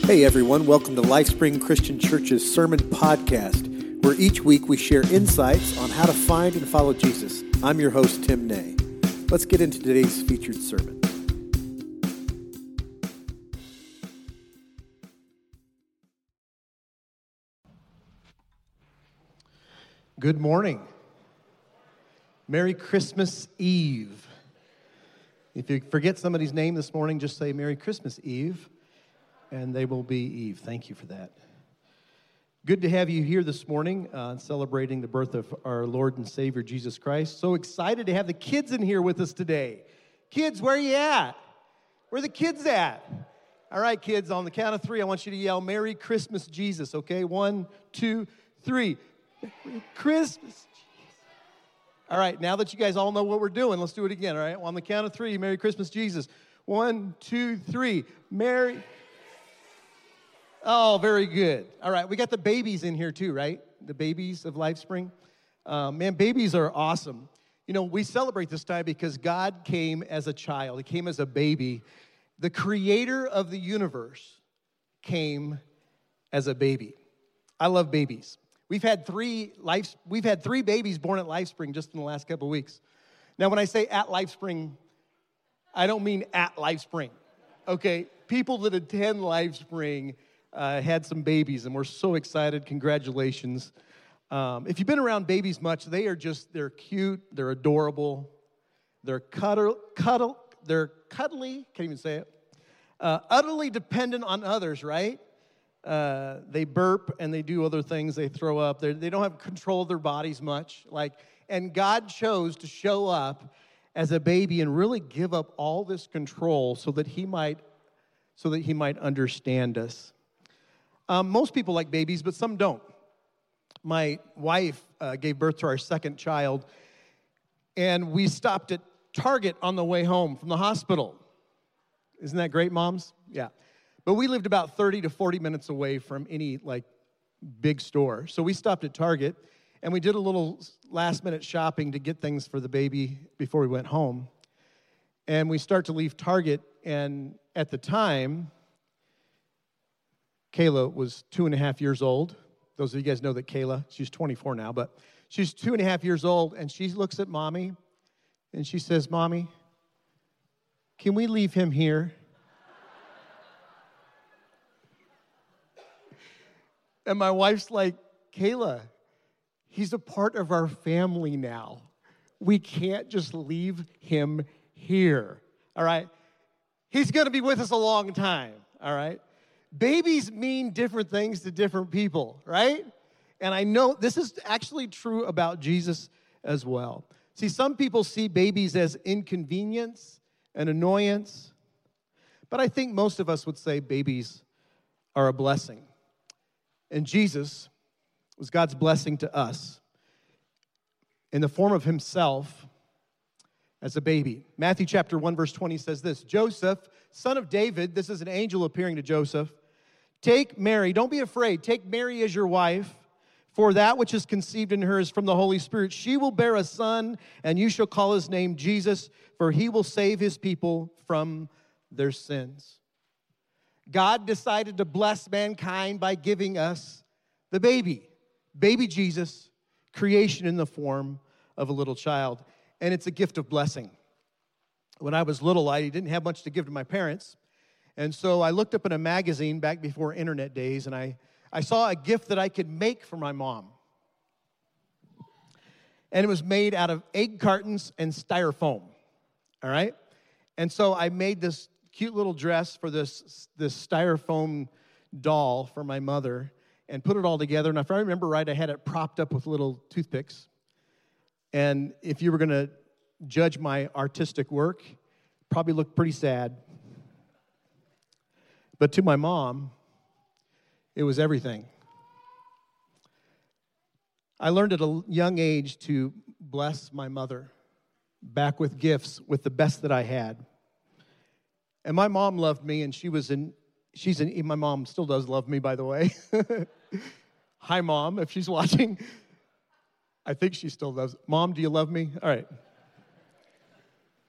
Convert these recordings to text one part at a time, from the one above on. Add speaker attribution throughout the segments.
Speaker 1: Hey everyone, welcome to LifeSpring Christian Church's Sermon Podcast, where each week we share insights on how to find and follow Jesus. I'm your host, Tim Nay. Let's get into today's featured sermon. Good morning. Merry Christmas Eve. If you forget somebody's name this morning, just say Merry Christmas Eve, and they will be Eve. Thank you for that. Good to have you here this morning, celebrating the birth of our Lord and Savior, Jesus Christ. So excited to have the kids in here with us today. Kids, where are you at? Where are the kids at? All right, kids, on the count of three, I want you to yell, Merry Christmas, Jesus, okay? 1, 2, 3. Merry Christmas. All right, now that you guys all know what we're doing, let's do it again, all right? On the count of three, Merry Christmas, Jesus. 1, 2, 3. Merry. Oh, very good. All right, we got the babies in here too, right? The babies of LifeSpring. Man, babies are awesome. You know, we celebrate this time because God came as a child. He came as a baby. The creator of the universe came as a baby. I love babies. We've had three babies born at LifeSpring just in the last couple of weeks. Now, when I say at LifeSpring, I don't mean at LifeSpring, okay? People that attend LifeSpring had some babies, and we're so excited. Congratulations. If you've been around babies much, they're cute, they're adorable, they're cuddly, can't even say it, utterly dependent on others, right? They burp and they do other things. They throw up. They don't have control of their bodies much. And God chose to show up as a baby and really give up all this control so that He might understand us. Most people like babies, but some don't. My wife gave birth to our second child, and we stopped at Target on the way home from the hospital. Isn't that great, moms? Yeah. But we lived about 30 to 40 minutes away from any, big store. So we stopped at Target, and we did a little last-minute shopping to get things for the baby before we went home. And we start to leave Target, and at the time, Kayla was 2.5 years old. Those of you guys know that Kayla, she's 24 now, but she's 2.5 years old, and she looks at Mommy, and she says, Mommy, can we leave him here? And my wife's like, Kayla, he's a part of our family now. We can't just leave him here, all right? He's going to be with us a long time, all right? Babies mean different things to different people, right? And I know this is actually true about Jesus as well. See, some people see babies as inconvenience and annoyance, but I think most of us would say babies are a blessing. And Jesus was God's blessing to us in the form of Himself as a baby. Matthew chapter 1, verse 20 says this, Joseph, son of David, this is an angel appearing to Joseph, take Mary, don't be afraid, take Mary as your wife, for that which is conceived in her is from the Holy Spirit. She will bear a son, and you shall call his name Jesus, for he will save his people from their sins. God decided to bless mankind by giving us the baby Jesus, creation in the form of a little child, and it's a gift of blessing. When I was little, I didn't have much to give to my parents, and so I looked up in a magazine back before internet days, and I saw a gift that I could make for my mom. And it was made out of egg cartons and styrofoam, all right? And so I made this cute little dress for this styrofoam doll for my mother and put it all together. And if I remember right, I had it propped up with little toothpicks. And if you were going to judge my artistic work, probably looked pretty sad. But to my mom, it was everything. I learned at a young age to bless my mother back with gifts with the best that I had. And my mom loved me, and my mom still does love me, by the way. Hi, Mom, if she's watching. I think she still does. Mom, do you love me? All right.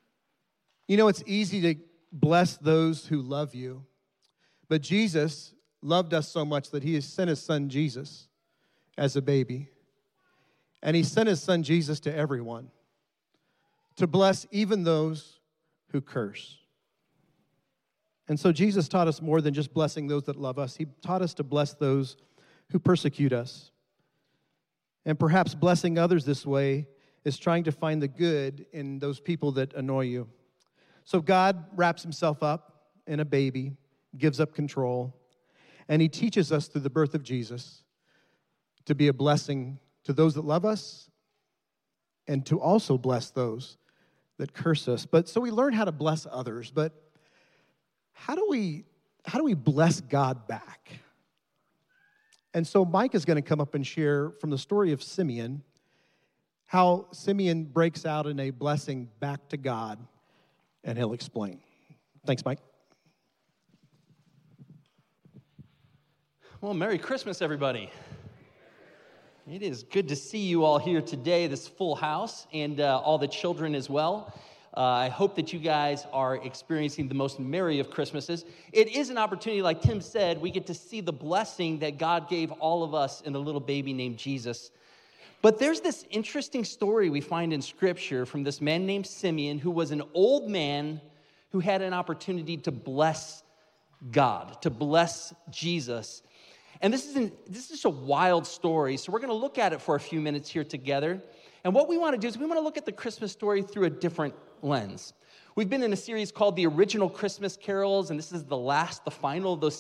Speaker 1: You know, it's easy to bless those who love you. But Jesus loved us so much that he has sent his son Jesus as a baby. And he sent his son Jesus to everyone, to bless even those who curse. And so Jesus taught us more than just blessing those that love us. He taught us to bless those who persecute us. And perhaps blessing others this way is trying to find the good in those people that annoy you. So God wraps himself up in a baby, gives up control, and he teaches us through the birth of Jesus to be a blessing to those that love us and to also bless those that curse us. But so we learn how to bless others, but how do we bless God back? And so Mike is going to come up and share from the story of Simeon how Simeon breaks out in a blessing back to God, and he'll explain. Thanks, Mike.
Speaker 2: Well, Merry Christmas, everybody. It is good to see you all here today, this full house, and all the children as well. I hope that you guys are experiencing the most merry of Christmases. It is an opportunity, like Tim said, we get to see the blessing that God gave all of us in a little baby named Jesus. But there's this interesting story we find in Scripture from this man named Simeon, who was an old man who had an opportunity to bless God, to bless Jesus. And this is just a wild story, so we're going to look at it for a few minutes here together. And what we want to do is we want to look at the Christmas story through a different lens. We've been in a series called The Original Christmas Carols, and this is the final of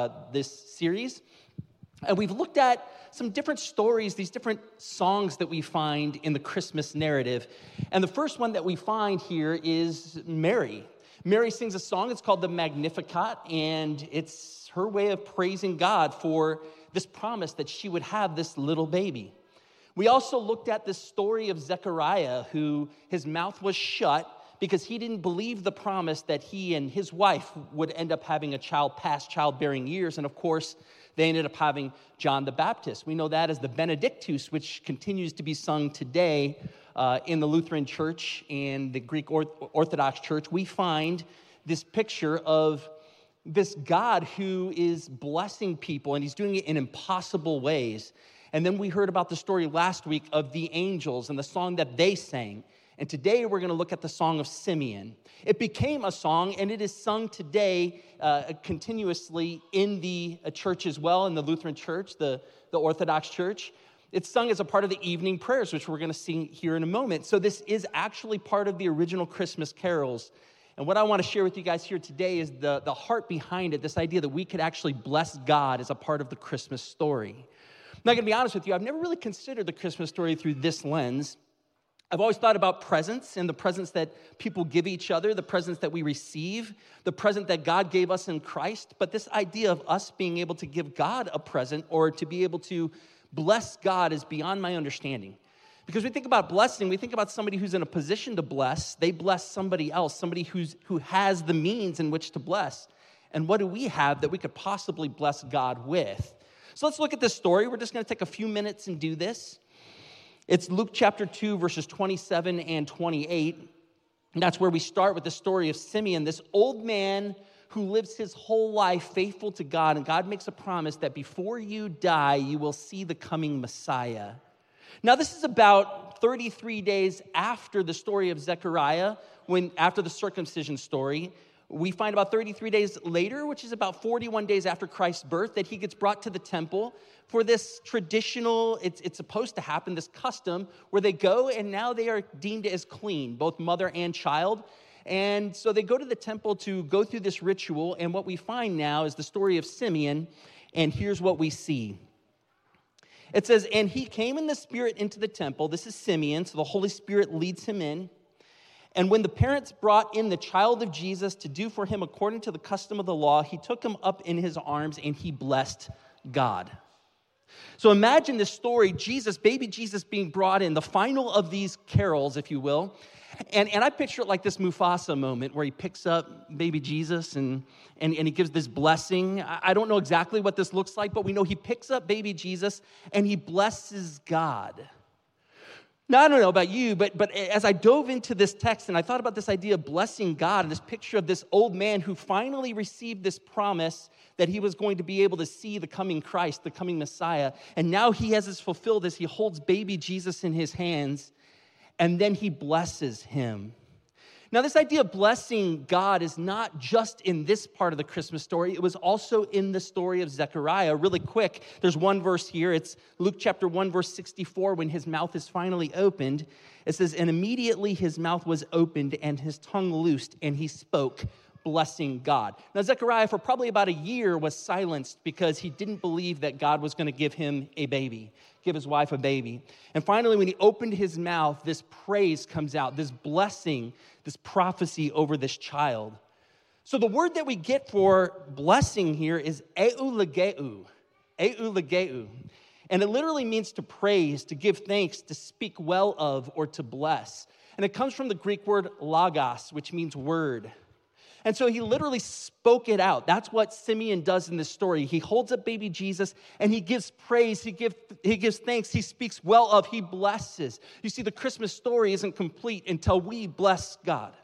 Speaker 2: this series. And we've looked at some different stories, these different songs that we find in the Christmas narrative. And the first one that we find here is Mary. Mary sings a song, it's called the Magnificat, and it's her way of praising God for this promise that she would have this little baby. We also looked at this story of Zechariah, who his mouth was shut because he didn't believe the promise that he and his wife would end up having a child past childbearing years. And of course, they ended up having John the Baptist. We know that as the Benedictus, which continues to be sung today in the Lutheran Church and the Greek Orthodox Church. We find this picture of this God who is blessing people, and he's doing it in impossible ways. And then we heard about the story last week of the angels and the song that they sang. And today we're going to look at the song of Simeon. It became a song, and it is sung today continuously in the church as well, in the Lutheran Church, the Orthodox Church. It's sung as a part of the evening prayers, which we're going to sing here in a moment. So this is actually part of the original Christmas carols. And what I want to share with you guys here today is the heart behind it, this idea that we could actually bless God as a part of the Christmas story. I'm not going to be honest with you, I've never really considered the Christmas story through this lens. I've always thought about presents and the presents that people give each other, the presents that we receive, the present that God gave us in Christ. But this idea of us being able to give God a present or to be able to bless God is beyond my understanding. Because we think about blessing, we think about somebody who's in a position to bless. They bless somebody else, somebody who has the means in which to bless. And what do we have that we could possibly bless God with? So let's look at this story. We're just going to take a few minutes and do this. It's Luke chapter 2, verses 27 and 28. And that's where we start with the story of Simeon, this old man who lives his whole life faithful to God. And God makes a promise that before you die, you will see the coming Messiah. Now, this is about 33 days after the story of Zechariah, after the circumcision story. We find about 33 days later, which is about 41 days after Christ's birth, that he gets brought to the temple for this traditional, it's supposed to happen, this custom where they go and now they are deemed as clean, both mother and child. And so they go to the temple to go through this ritual. And what we find now is the story of Simeon. And here's what we see. It says, and he came in the Spirit into the temple. This is Simeon, so the Holy Spirit leads him in. And when the parents brought in the child of Jesus to do for him according to the custom of the law, he took him up in his arms and he blessed God. So imagine this story, baby Jesus being brought in, the final of these carols, if you will. And I picture it like this Mufasa moment where he picks up baby Jesus and he gives this blessing. I don't know exactly what this looks like, but we know he picks up baby Jesus and he blesses God. Now, I don't know about you, but as I dove into this text and I thought about this idea of blessing God and this picture of this old man who finally received this promise that he was going to be able to see the coming Christ, the coming Messiah, and now he has this fulfilled as he holds baby Jesus in his hands, and then he blesses him. Now, this idea of blessing God is not just in this part of the Christmas story. It was also in the story of Zechariah. Really quick, there's one verse here. It's Luke chapter 1, verse 64, when his mouth is finally opened. It says, and immediately his mouth was opened and his tongue loosed, and he spoke, blessing God. Now, Zechariah, for probably about a year, was silenced because he didn't believe that God was going to give him a baby, give his wife a baby. And finally, when he opened his mouth, this praise comes out, this blessing, this prophecy over this child. So the word that we get for blessing here is eulegeu, eulegeu. And it literally means to praise, to give thanks, to speak well of, or to bless. And it comes from the Greek word logos, which means word. And so he literally spoke it out. That's what Simeon does in this story. He holds up baby Jesus and he gives praise, he gives thanks, he speaks well of, he blesses. You see, the Christmas story isn't complete until we bless God.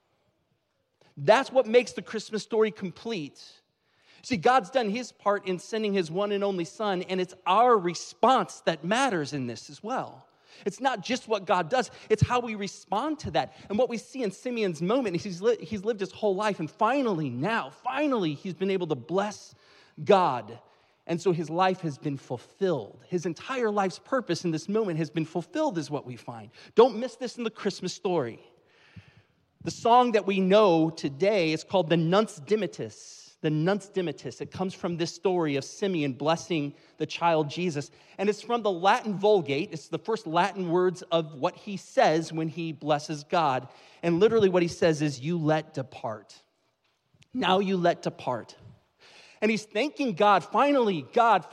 Speaker 2: That's what makes the Christmas story complete. See, God's done his part in sending his one and only Son, and it's our response that matters in this as well. It's not just what God does, it's how we respond to that. And what we see in Simeon's moment is he's lived his whole life, and finally, he's been able to bless God. And so his life has been fulfilled. His entire life's purpose in this moment has been fulfilled, is what we find. Don't miss this in the Christmas story. The song that we know today is called the Nunc Dimittis. The Nunc Dimittis. It comes from this story of Simeon blessing the child Jesus. And it's from the Latin Vulgate. It's the first Latin words of what he says when he blesses God. And literally what he says is, you let depart. Now you let depart. And he's thanking God, finally,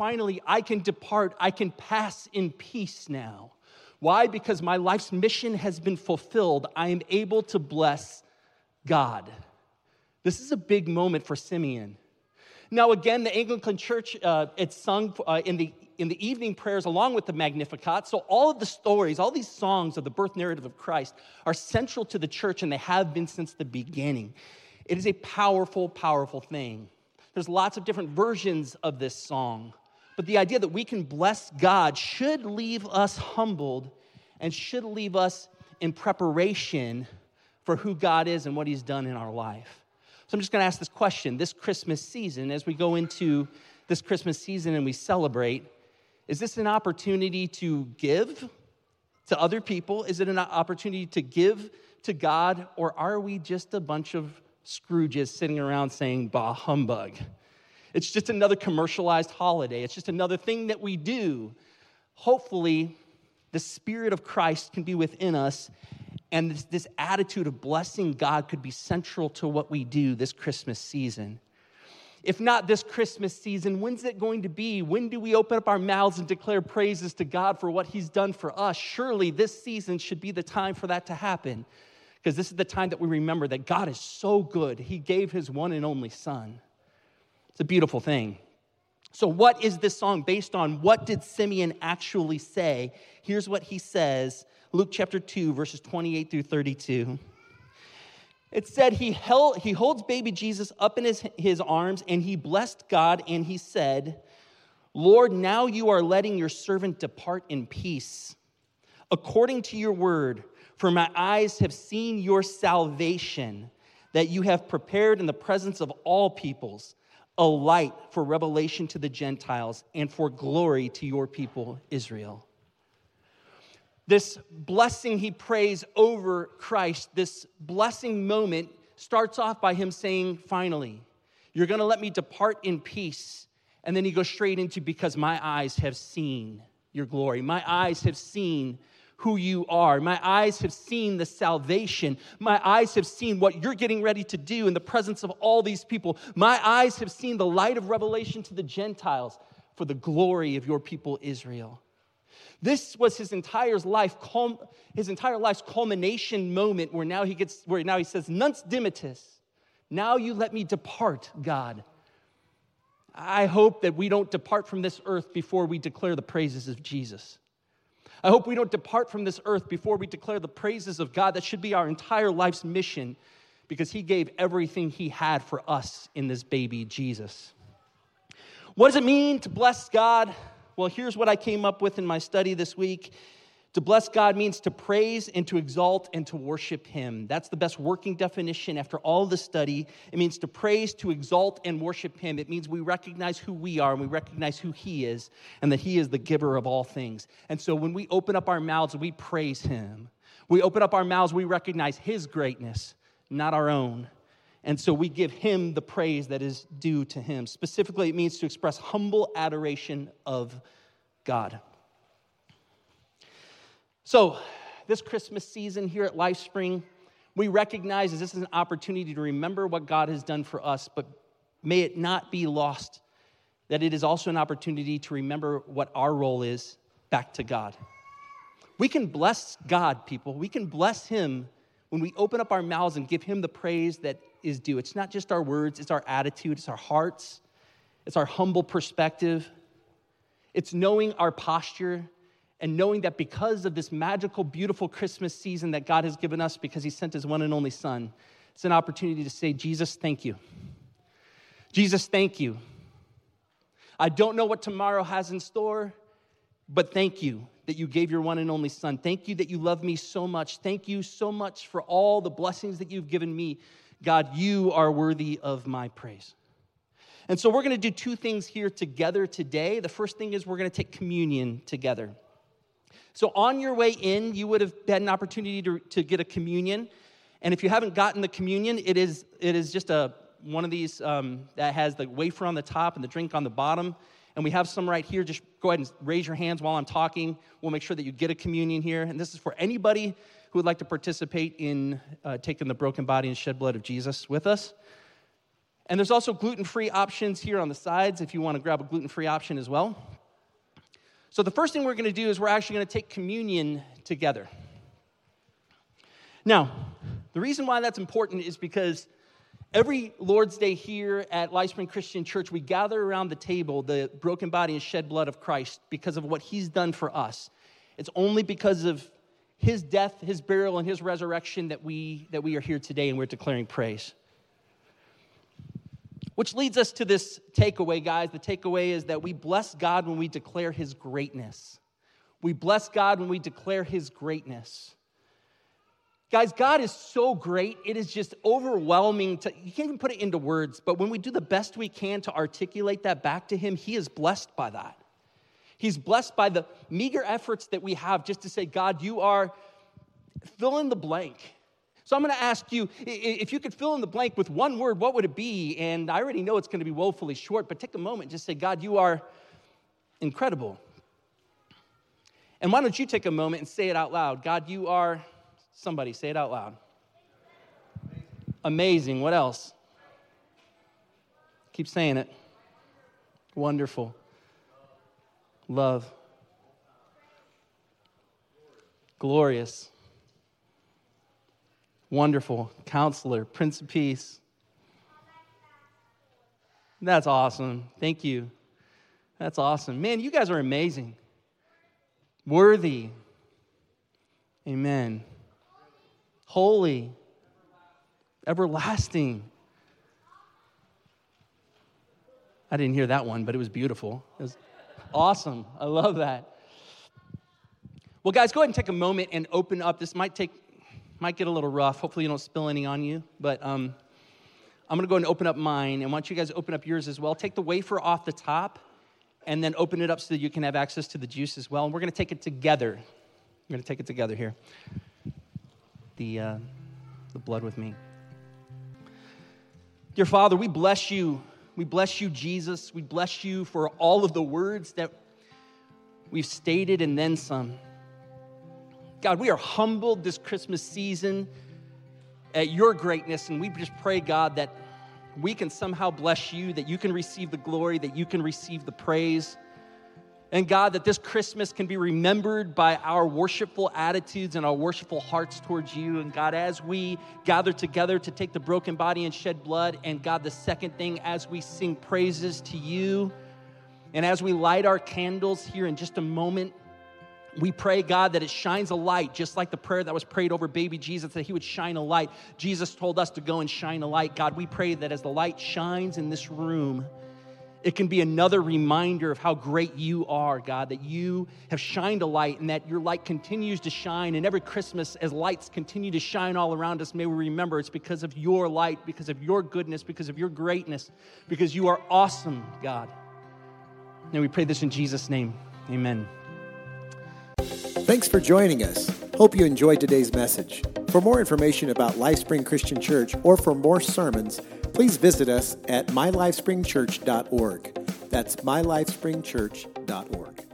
Speaker 2: I can depart. I can pass in peace now. Why? Because my life's mission has been fulfilled. I am able to bless God. This is a big moment for Simeon. Now, again, the Anglican Church, it's sung in the evening prayers along with the Magnificat. So all of the stories, all these songs of the birth narrative of Christ are central to the church, and they have been since the beginning. It is a powerful, powerful thing. There's lots of different versions of this song. But the idea that we can bless God should leave us humbled and should leave us in preparation for who God is and what he's done in our life. So I'm just going to ask this question. This Christmas season, as we go into this Christmas season and we celebrate, is this an opportunity to give to other people? Is it an opportunity to give to God? Or are we just a bunch of Scrooges sitting around saying, bah humbug? It's just another commercialized holiday. It's just another thing that we do. Hopefully, the Spirit of Christ can be within us, and this attitude of blessing God could be central to what we do this Christmas season. If not this Christmas season, when's it going to be? When do we open up our mouths and declare praises to God for what he's done for us? Surely this season should be the time for that to happen, because this is the time that we remember that God is so good. He gave his one and only Son. It's a beautiful thing. So what is this song based on? What did Simeon actually say? Here's what he says. Luke chapter 2, verses 28 through 32. It said, he holds baby Jesus up in his arms, and he blessed God, and he said, Lord, now you are letting your servant depart in peace, according to your word, for my eyes have seen your salvation, that you have prepared in the presence of all peoples, a light for revelation to the Gentiles and for glory to your people, Israel. This blessing he prays over Christ, this blessing moment starts off by him saying, finally, you're going to let me depart in peace. And then he goes straight into, because my eyes have seen your glory. My eyes have seen who you are. My eyes have seen the salvation. My eyes have seen what you're getting ready to do in the presence of all these people. My eyes have seen the light of revelation to the Gentiles for the glory of your people, Israel. This was his entire life's culmination moment where now he says, Nunc Dimittis. Now you let me depart, God. I hope that we don't depart from this earth before we declare the praises of Jesus. I hope we don't depart from this earth before we declare the praises of God. That should be our entire life's mission, because he gave everything he had for us in this baby, Jesus. What does it mean to bless God? Well, here's what I came up with in my study this week. To bless God means to praise and to exalt and to worship him. That's the best working definition after all the study. It means to praise, to exalt, and worship him. It means we recognize who we are and we recognize who he is and that he is the giver of all things. And so when we open up our mouths, we praise him. We open up our mouths, we recognize his greatness, not our own. And so we give him the praise that is due to him. Specifically, it means to express humble adoration of God. So, this Christmas season here at LifeSpring, we recognize that this is an opportunity to remember what God has done for us, but may it not be lost that it is also an opportunity to remember what our role is back to God. We can bless God, people. We can bless him when we open up our mouths and give him the praise that is due. It's not just our words, it's our attitude, it's our hearts, it's our humble perspective. It's knowing our posture and knowing that because of this magical, beautiful Christmas season that God has given us because he sent his one and only son, it's an opportunity to say, Jesus, thank you. Jesus, thank you. I don't know what tomorrow has in store, but thank you that you gave your one and only son. Thank you that you love me so much. Thank you so much for all the blessings that you've given me. God, you are worthy of my praise. And so we're going to do two things here together today. The first thing is we're going to take communion together. So on your way in, you would have had an opportunity to get a communion. And if you haven't gotten the communion, it is just one of these that has the wafer on the top and the drink on the bottom. And we have some right here. Just go ahead and raise your hands while I'm talking. We'll make sure that you get a communion here. And this is for anybody who would like to participate in taking the broken body and shed blood of Jesus with us. And there's also gluten-free options here on the sides if you want to grab a gluten-free option as well. So the first thing we're going to do is we're actually going to take communion together. Now, the reason why that's important is because every Lord's Day here at LifeSpring Christian Church, we gather around the table, the broken body and shed blood of Christ, because of what he's done for us. It's only because of his death, his burial, and his resurrection that we are here today and we're declaring praise. Which leads us to this takeaway, guys. The takeaway is that we bless God when we declare his greatness. We bless God when we declare his greatness. Guys, God is so great, it is just overwhelming. You can't even put it into words, but when we do the best we can to articulate that back to him, he is blessed by that. He's blessed by the meager efforts that we have just to say, God, you are, fill in the blank. So I'm going to ask you, if you could fill in the blank with one word, what would it be? And I already know it's going to be woefully short, but take a moment and just say, God, you are incredible. And why don't you take a moment and say it out loud? God, you are, somebody say it out loud. Amazing. What else? Keep saying it. Wonderful. Love. Glorious. Wonderful. Counselor. Prince of Peace. That's awesome. Thank you. That's awesome. Man, you guys are amazing. Worthy. Amen. Holy. Everlasting. I didn't hear that one, but it was beautiful. It was awesome. I love that. Well, guys, go ahead and take a moment and open up. This might get a little rough. Hopefully you don't spill any on you, but I'm going to go ahead and open up mine, and I want you guys to open up yours as well. Take the wafer off the top, and then open it up so that you can have access to the juice as well, and we're going to take it together. We're going to take it together here. The blood with me. Dear Father, we bless you. We bless you, Jesus. We bless you for all of the words that we've stated and then some. God, we are humbled this Christmas season at your greatness, and we just pray, God, that we can somehow bless you, that you can receive the glory, that you can receive the praise. And God, that this Christmas can be remembered by our worshipful attitudes and our worshipful hearts towards you. And God, as we gather together to take the broken body and shed blood, and God, the second thing, as we sing praises to you, and as we light our candles here in just a moment, We pray, God, that it shines a light, just like the prayer that was prayed over baby Jesus, that he would shine a light. Jesus told us to go and shine a light. God, we pray that as the light shines in this room, it can be another reminder of how great you are, God, that you have shined a light and that your light continues to shine. And every Christmas, as lights continue to shine all around us, may we remember it's because of your light, because of your goodness, because of your greatness, because you are awesome, God. And we pray this in Jesus' name. Amen.
Speaker 3: Thanks for joining us. Hope you enjoyed today's message. For more information about LifeSpring Christian Church or for more sermons, please visit us at mylifespringchurch.org. That's mylifespringchurch.org.